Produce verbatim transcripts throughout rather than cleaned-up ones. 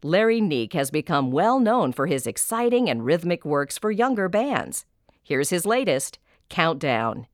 Larry Neek has become well known for his exciting and rhythmic works for younger bands. Here's his latest, Countdown.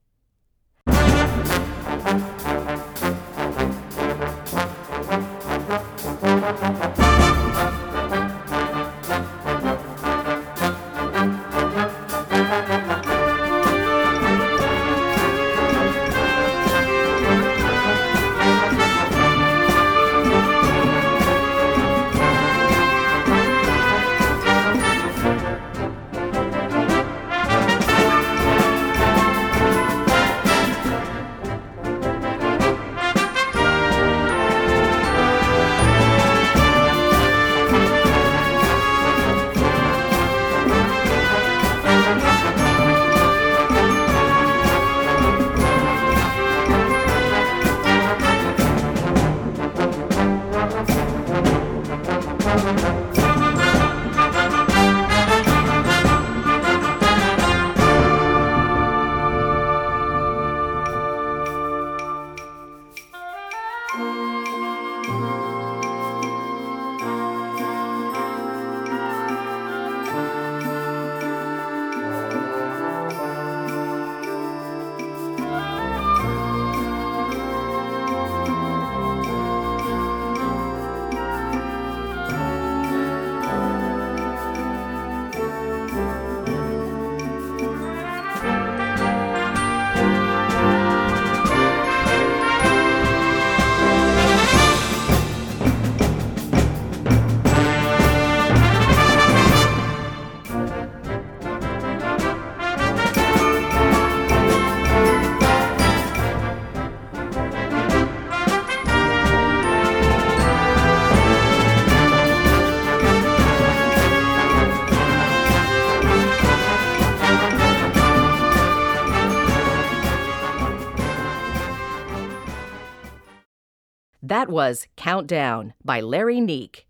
That was Countdown by Larry Neek.